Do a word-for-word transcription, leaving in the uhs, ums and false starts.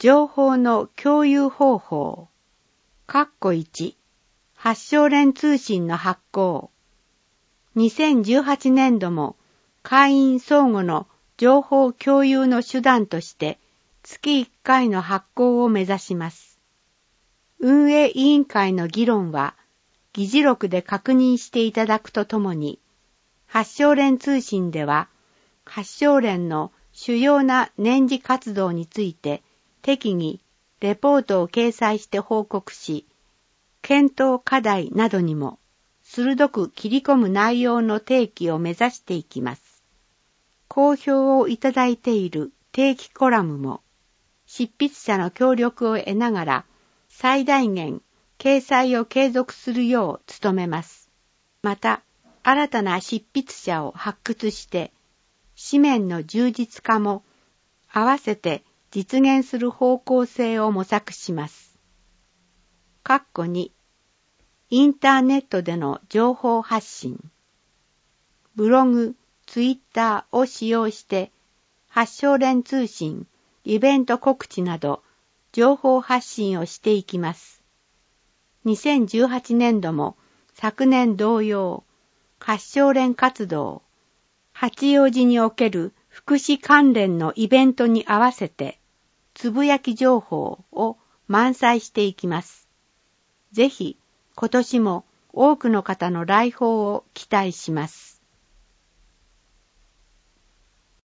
情報の共有方法。括弧いち、発症連通信の発行。にせんじゅうはちねんども会員相互の情報共有の手段として月いっかいの発行を目指します。運営委員会の議論は議事録で確認していただくとともに、発症連通信では発症連の主要な年次活動について適宜レポートを掲載して報告し、検討課題などにも鋭く切り込む内容の提起を目指していきます。好評をいただいている定期コラムも、執筆者の協力を得ながら最大限掲載を継続するよう努めます。また、新たな執筆者を発掘して、紙面の充実化も合わせて実現する方向性を模索します。括弧に、インターネットでの情報発信。ブログ、ツイッターを使用して、発症連通信、イベント告知など、情報発信をしていきます。にせんじゅうはちねんども昨年同様、発症連活動、八王子における福祉関連のイベントに合わせて、つぶやき情報を満載していきます。ぜひ、今年も多くの方の来訪を期待します。